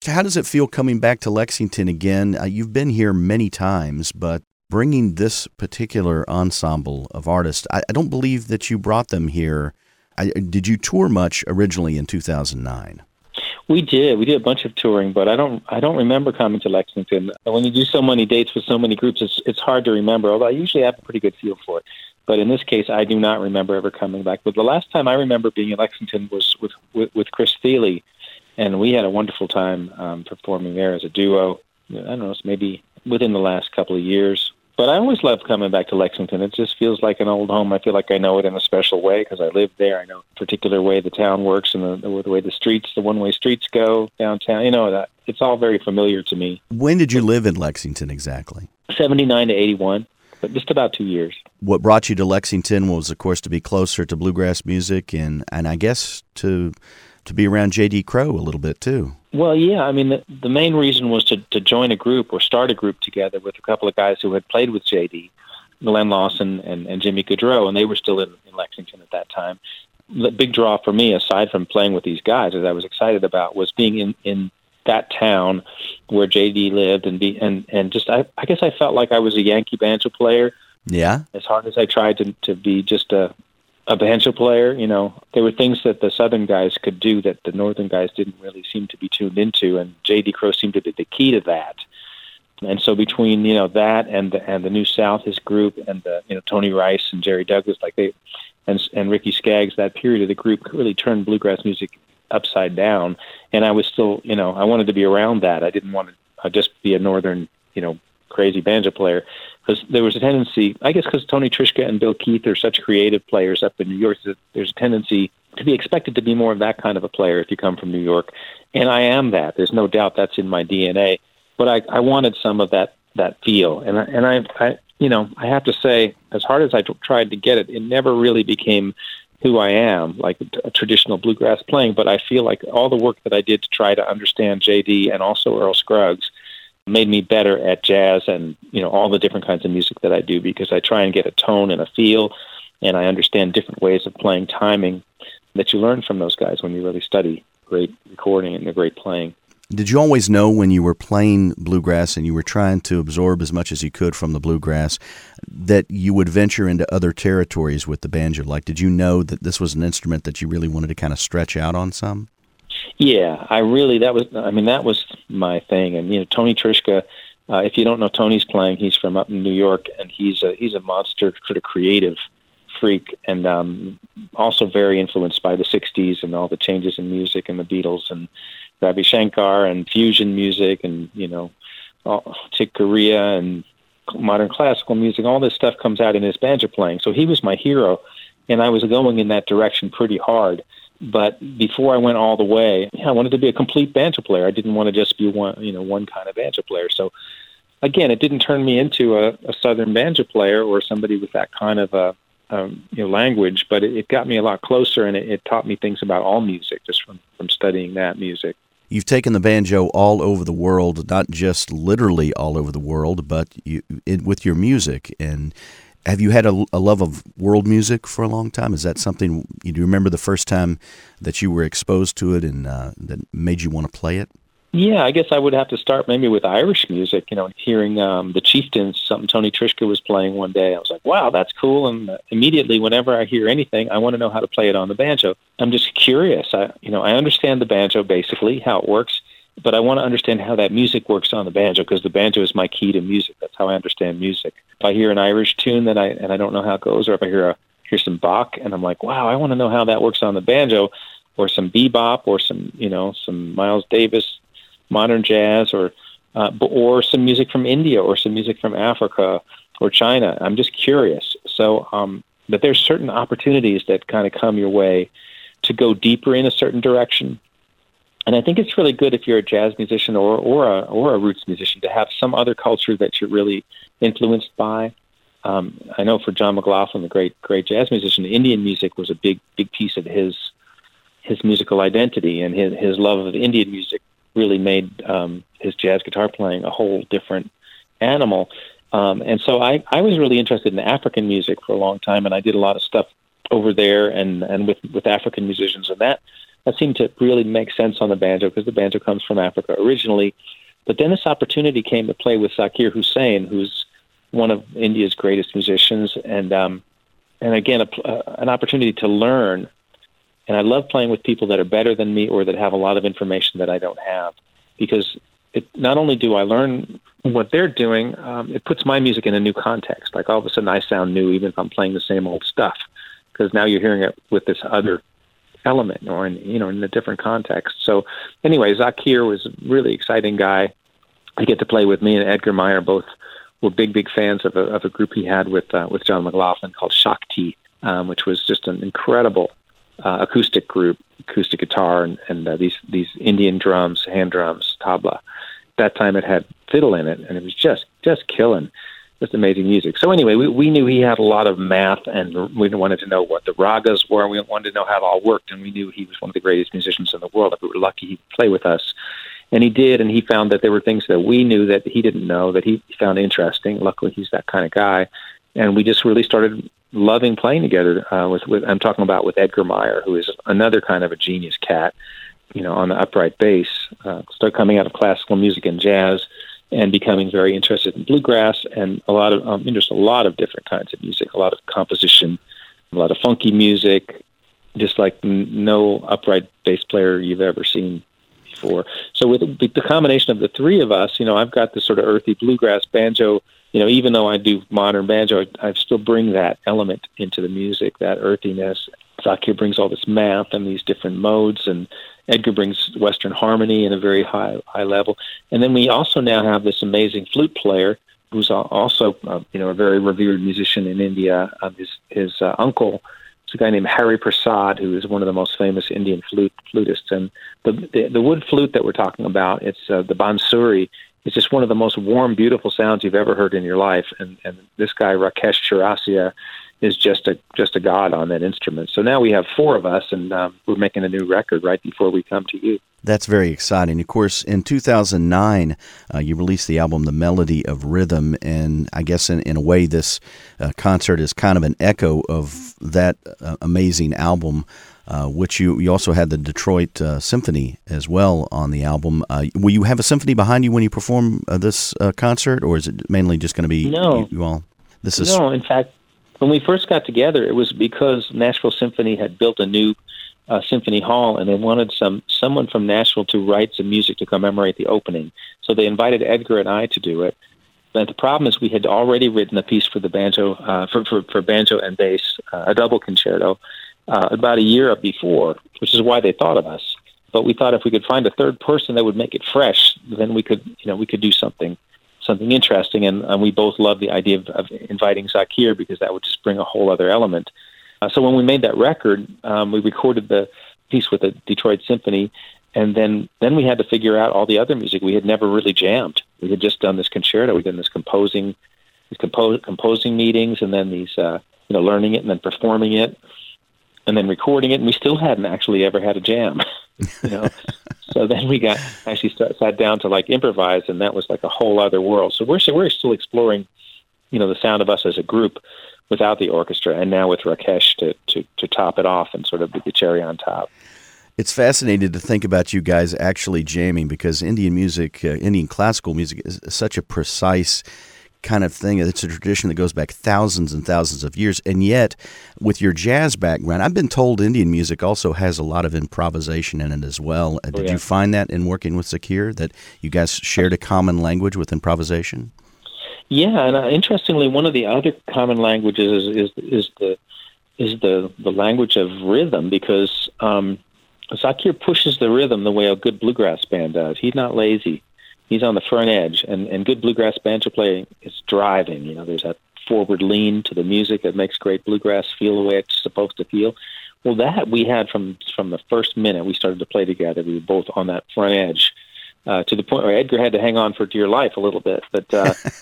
So how does it feel coming back to Lexington again? You've been here many times, but bringing this particular ensemble of artists, I don't believe that you brought them here. Did you tour much originally in 2009? We did. We did a bunch of touring, but I don't remember coming to Lexington. When you do so many dates with so many groups, it's hard to remember, although I usually have a pretty good feel for it. But in this case, I do not remember ever coming back. But the last time I remember being in Lexington was with Chris Thile, and we had a wonderful time performing there as a duo. I don't know, it's maybe within the last couple of years. But I always love coming back to Lexington. It just feels like an old home. I feel like I know it in a special way because I live there. I know a particular way the town works and the way the one-way streets go downtown. It's all very familiar to me. When did you live in Lexington exactly? 79 to 81, but just about 2 years. What brought you to Lexington was, of course, to be closer to bluegrass music and I guess to be around J.D. Crowe a little bit too. Well, yeah. I mean, the main reason was to join a group or start a group together with a couple of guys who had played with J.D., Glenn Lawson and Jimmy Gaudreau, and they were still in Lexington at that time. The big draw for me, aside from playing with these guys, as I was excited about, was being in that town where J.D. lived and just I guess I felt like I was a Yankee banjo player. Yeah. As hard as I tried to be just a banjo player, there were things that the Southern guys could do that the Northern guys didn't really seem to be tuned into, and J.D. Crowe seemed to be the key to that. And so between that and the New South, his group, and Tony Rice and Jerry Douglas, and Ricky Skaggs, that period of the group really turned bluegrass music upside down. And I was still, I wanted to be around that. I didn't want to just be a Northern, crazy banjo player. Because there was a tendency, I guess because Tony Trischka and Bill Keith are such creative players up in New York, there's a tendency to be expected to be more of that kind of a player if you come from New York. And I am that. There's no doubt that's in my DNA. But I wanted some of that feel. And I have to say, as hard as I tried to get it, it never really became who I am, like a traditional bluegrass playing. But I feel like all the work that I did to try to understand J.D. and also Earl Scruggs made me better at jazz and, all the different kinds of music that I do, because I try and get a tone and a feel, and I understand different ways of playing timing that you learn from those guys when you really study great recording and the great playing. Did you always know when you were playing bluegrass and you were trying to absorb as much as you could from the bluegrass that you would venture into other territories with the banjo? Like, did you know that this was an instrument that you really wanted to kind of stretch out on some? Yeah, that was my thing. And, Tony Trischka, if you don't know Tony's playing, he's from up in New York, and he's a monster sort of creative freak, and also very influenced by the 60s and all the changes in music and the Beatles and Ravi Shankar and fusion music and, Chick Corea and modern classical music. All this stuff comes out in his banjo playing. So he was my hero, and I was going in that direction pretty hard. But before I went all the way, I wanted to be a complete banjo player. I didn't want to just be one kind of banjo player. So again, it didn't turn me into a Southern banjo player or somebody with that kind of language, but it got me a lot closer, and it taught me things about all music just from studying that music. You've taken the banjo all over the world, not just literally all over the world, but with your music. And have you had a love of world music for a long time? Is that something, do you remember the first time that you were exposed to it and that made you want to play it? Yeah, I guess I would have to start maybe with Irish music, hearing the Chieftains, something Tony Trischka was playing one day. I was like, wow, that's cool. And immediately, whenever I hear anything, I want to know how to play it on the banjo. I'm just curious. I understand the banjo, basically, how it works, but I want to understand how that music works on the banjo, because the banjo is my key to music. That's how I understand music. If I hear an Irish tune and I don't know how it goes, or if I hear some Bach and I'm like, wow, I want to know how that works on the banjo, or some bebop, or some Miles Davis modern jazz, or some music from India, or some music from Africa or China. I'm just curious. So, but there's certain opportunities that kind of come your way to go deeper in a certain direction. And I think it's really good if you're a jazz musician or a roots musician to have some other culture that you're really influenced by. I know for John McLaughlin, the great jazz musician, Indian music was a big piece of his musical identity, and his love of Indian music really made his jazz guitar playing a whole different animal. And so I was really interested in African music for a long time, and I did a lot of stuff over there and with African musicians, and that seemed to really make sense on the banjo because the banjo comes from Africa originally. But then this opportunity came to play with Zakir Hussain, who's one of India's greatest musicians, and again, an opportunity to learn. And I love playing with people that are better than me or that have a lot of information that I don't have, because not only do I learn what they're doing, it puts my music in a new context. Like all of a sudden I sound new even if I'm playing the same old stuff, because now you're hearing it with this other element or in a different context. So anyway, Zakir was a really exciting guy to get to play with. Me and Edgar Meyer both were big fans of a group he had with John McLaughlin called Shakti, which was just an incredible acoustic group, acoustic guitar, and these Indian drums, hand drums, tabla. That time it had fiddle in it, and it was just killing, just amazing music. So anyway, we knew he had a lot of math, and we wanted to know what the ragas were. We wanted to know how it all worked, and we knew he was one of the greatest musicians in the world. If we were lucky, he'd play with us. And he did, and he found that there were things that we knew that he didn't know that he found interesting. Luckily, he's that kind of guy. And we just really started loving playing together with I'm talking about with Edgar Meyer, who is another kind of a genius cat, on the upright bass. Started coming out of classical music and jazz and becoming very interested in bluegrass and a lot of different kinds of music, a lot of composition, a lot of funky music, just like no upright bass player you've ever seen before. So with the combination of the three of us, I've got this sort of earthy bluegrass banjo. Even though I do modern banjo, I still bring that element into the music, that earthiness. Zakir brings all this math and these different modes, and Edgar brings Western harmony in a very high level. And then we also now have this amazing flute player who's also, a very revered musician in India. His uncle is a guy named Hari Prasad, who is one of the most famous Indian flutists. And the wood flute that we're talking about, it's the bansuri. It's just one of the most warm, beautiful sounds you've ever heard in your life. And this guy, Rakesh Chaurasia, is just a god on that instrument. So now we have four of us, and we're making a new record right before we come to you. That's very exciting. Of course, in 2009, you released the album The Melody of Rhythm, and I guess in a way this concert is kind of an echo of that amazing album, which you also had the Detroit Symphony as well on the album. Will you have a symphony behind you when you perform this concert, or is it mainly just going to be you all? No, in fact, when we first got together, it was because Nashville Symphony had built a new symphony hall, and they wanted someone from Nashville to write some music to commemorate the opening. So they invited Edgar and I to do it. But the problem is we had already written a piece for the banjo, for banjo and bass, a double concerto, about a year before, which is why they thought of us. But we thought if we could find a third person that would make it fresh, then we could do something interesting. And we both loved the idea of inviting Zakir, because that would just bring a whole other element. So when we made that record, we recorded the piece with the Detroit Symphony, and then we had to figure out all the other music. We had never really jammed. We had just done this concerto. We'd done this composing meetings, and then these learning it and then performing it, and then recording it. And we still hadn't actually ever had a jam. So then we sat down to improvise, and that was like a whole other world. So we're still exploring, the sound of us as a group without the orchestra, and now with Rakesh to top it off and sort of be the cherry on top. It's fascinating to think about you guys actually jamming, because Indian music, Indian classical music, is such a precise kind of thing. It's a tradition that goes back thousands and thousands of years, and yet with your jazz background, I've been told Indian music also has a lot of improvisation in it as well. Did you find that in working with Zakir, that you guys shared a common language with improvisation? Yeah, and interestingly, one of the other common languages is the language of rhythm, because Zakir pushes the rhythm the way a good bluegrass band does. He's not lazy. He's on the front edge, and good bluegrass banjo playing is driving. There's that forward lean to the music that makes great bluegrass feel the way it's supposed to feel. Well, that we had from the first minute we started to play together. We were both on that front edge, to the point where Edgar had to hang on for dear life a little bit, but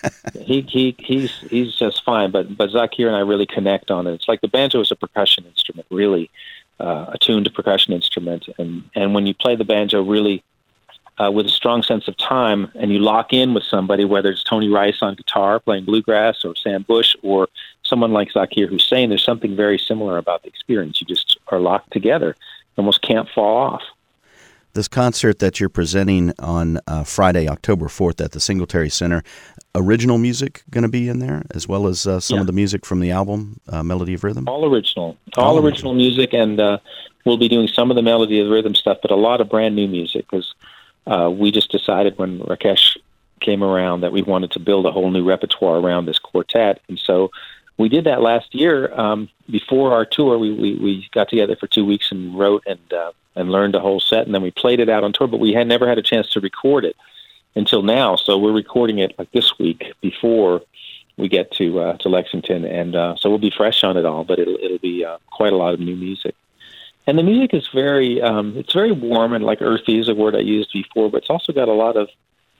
he's just fine. But Zakir and I really connect on it. It's like the banjo is a percussion instrument, really a tuned percussion instrument, and when you play the banjo really with a strong sense of time, and you lock in with somebody, whether it's Tony Rice on guitar playing bluegrass, or Sam Bush, or someone like Zakir Hussain, there's something very similar about the experience. You just are locked together, almost can't fall off. This concert that you're presenting on Friday, October 4th at the Singletary Center, original music going to be in there, as well as some of the music from the album, Melody of Rhythm? All original music, and we'll be doing some of the Melody of Rhythm stuff, but a lot of brand new music, because we just decided when Rakesh came around that we wanted to build a whole new repertoire around this quartet. And so we did that last year. Before our tour, we got together for 2 weeks and wrote and learned a whole set, and then we played it out on tour, but we had never had a chance to record it until now. So we're recording it like this week before we get to Lexington, and so we'll be fresh on it all, but it'll be quite a lot of new music. And the music is very it's very warm, and like earthy is a word I used before, but it's also got a lot of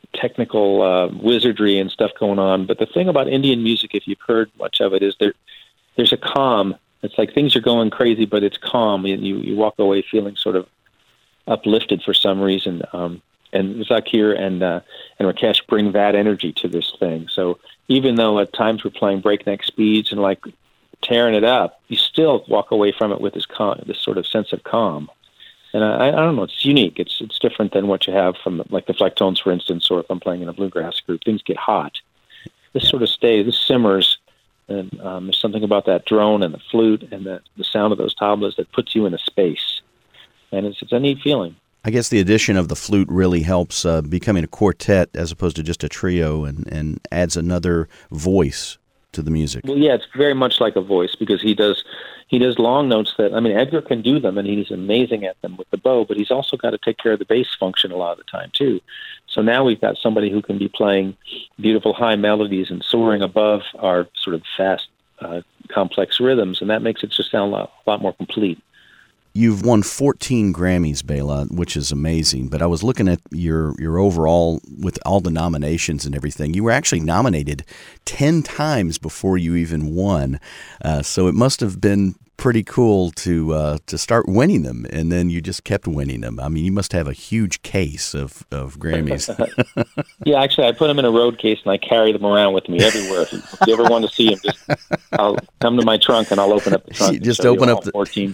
technical wizardry and stuff going on. But the thing about Indian music, if you've heard much of it, is there's a calm. It's like things are going crazy, but it's calm, and you walk away feeling sort of uplifted for some reason. And Zakir and Rakesh bring that energy to this thing. So even though at times we're playing breakneck speeds and like tearing it up, you still walk away from it with this sort of sense of calm. And I don't know, it's unique. It's different than what you have from like the Flecktones, for instance, or if I'm playing in a bluegrass group, things get hot. This sort of stays, this simmers, and there's something about that drone and the flute and the sound of those tablas that puts you in a space. And it's a neat feeling. I guess the addition of the flute really helps becoming a quartet as opposed to just a trio, and adds another voice to the music. Well, yeah, it's very much like a voice, because he does long notes that, I mean, Edgar can do them, and he's amazing at them with the bow, but he's also got to take care of the bass function a lot of the time, too. So now we've got somebody who can be playing beautiful high melodies and soaring above our sort of fast, complex rhythms, and that makes it just sound a lot more complete. You've won 14 Grammys, Bela, which is amazing. But I was looking at your overall, with all the nominations and everything. You were actually nominated 10 times before you even won. So it must have been pretty cool to start winning them, and then you just kept winning them. I mean, you must have a huge case of Grammys. Yeah, actually, I put them in a road case, and I carry them around with me everywhere. If you ever want to see them, I'll come to my trunk, and I'll open up the trunk. You just open up the 14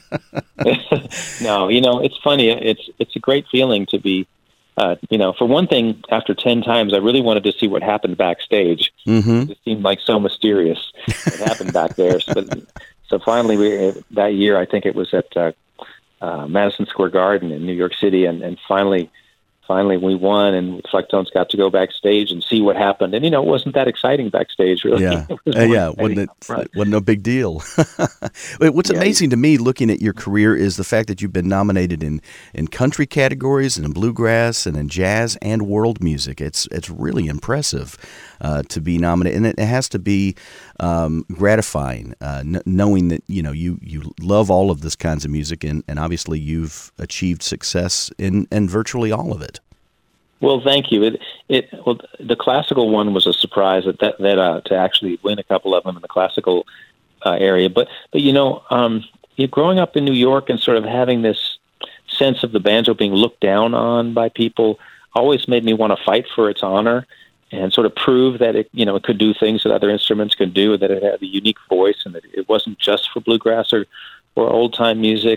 Grammys. No, it's funny. It's a great feeling to be. For one thing, after 10 times, I really wanted to see what happened backstage. Mm-hmm. It seemed like so mysterious what happened back there. So finally, that year, I think it was at Madison Square Garden in New York City, and finally we won, and Flecktones got to go backstage and see what happened. And, it wasn't that exciting backstage, really. Yeah, wasn't no big deal. What's amazing to me, looking at your career, is the fact that you've been nominated in country categories, and in bluegrass, and in jazz, and world music. It's really impressive to be nominated, and it has to be gratifying, knowing that you love all of this kinds of music, and obviously you've achieved success in virtually all of it. Well, thank you. The classical one was a surprise that to actually win a couple of them in the classical area. But growing up in New York and sort of having this sense of the banjo being looked down on by people always made me want to fight for its honor, and sort of prove that it could do things that other instruments could do, that it had a unique voice, and that it wasn't just for bluegrass or old time music.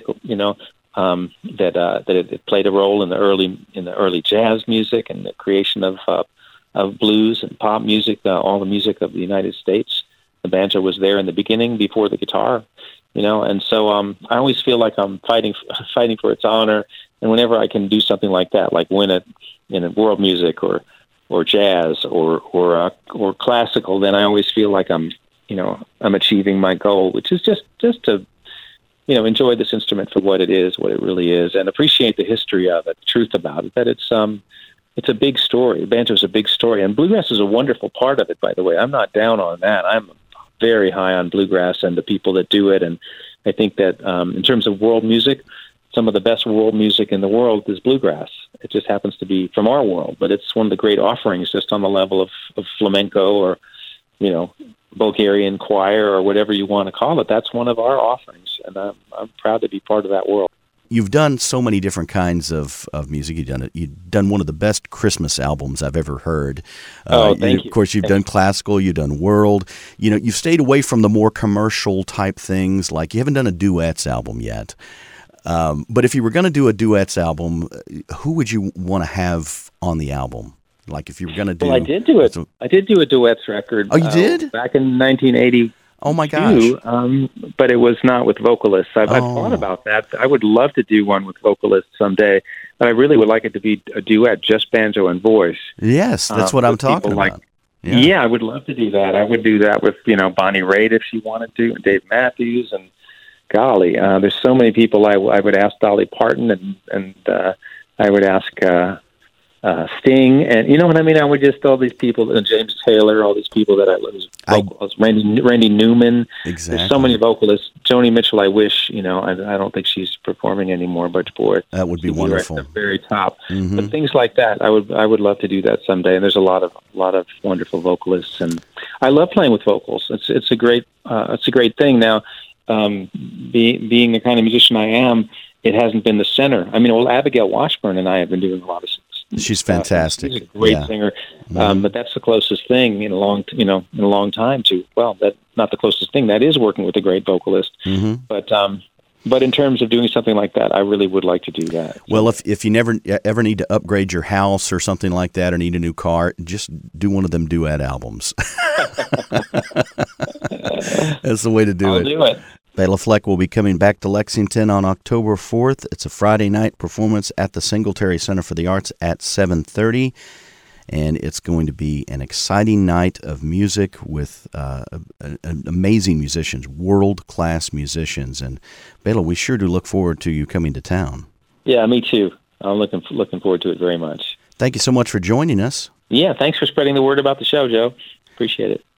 That it played a role in the early jazz music and the creation of blues and pop music, all the music of the United States. The banjo was there in the beginning before the guitar, and so I always feel like I'm fighting for its honor. And whenever I can do something like that, like win it in world music or jazz or classical, then I always feel like I'm achieving my goal, which is just to enjoy this instrument for what it is, what it really is, and appreciate the history of it, the truth about it, that it's a big story. Banjo is a big story, and bluegrass is a wonderful part of it, by the way. I'm not down on that. I'm very high on bluegrass and the people that do it, and I think that in terms of world music, some of the best world music in the world is bluegrass. It just happens to be from our world, but it's one of the great offerings just on the level of flamenco or, Bulgarian choir or whatever you want to call it. That's one of our offerings, and I'm proud to be part of that world. You've done so many different kinds of music. You've done one of the best Christmas albums I've ever heard. Thank you. Of course, you've done classical, you've done world. You've stayed away from the more commercial type things, like you haven't done a duets album yet. But if you were going to do a duets album, who would you want to have on the album? Like if you were going to do... Well, I did do it. I did do a duets record. Oh, you did? Back in 1980. Oh, my gosh. But it was not with vocalists. I've thought about that. I would love to do one with vocalists someday, but I really would like it to be a duet, just banjo and voice. Yes, that's what I'm talking about. Yeah, I would love to do that. I would do that with, Bonnie Raitt if she wanted to, and Dave Matthews, and golly, there's so many people. I would ask Dolly Parton, and I would ask Sting, and you know what I mean? I would just, all these people, James Taylor, all these people that I love, Randy Newman. Exactly. There's so many vocalists. Joni Mitchell, I wish, I don't think she's performing anymore, but boy, that would be wonderful. Right at the very top. Mm-hmm. But things like that, I would love to do that someday. And there's a lot of wonderful vocalists, and I love playing with vocals. It's a great thing. Now, being the kind of musician I am, it hasn't been the center. I mean, Abigail Washburn and I have been doing a lot of. She's fantastic. She's a great singer, but that's the closest thing in a long time to. Well, that's not the closest thing. That is working with a great vocalist. Mm-hmm. But in terms of doing something like that, I really would like to do that. Well, if you never ever need to upgrade your house or something like that, or need a new car, just do one of them duet albums. That's the way to do it. I'll do it. Bela Fleck will be coming back to Lexington on October 4th. It's a Friday night performance at the Singletary Center for the Arts at 7:30, and it's going to be an exciting night of music with amazing musicians, world-class musicians. And Bela, we sure do look forward to you coming to town. Yeah, me too. I'm looking forward to it very much. Thank you so much for joining us. Yeah, thanks for spreading the word about the show, Joe. Appreciate it.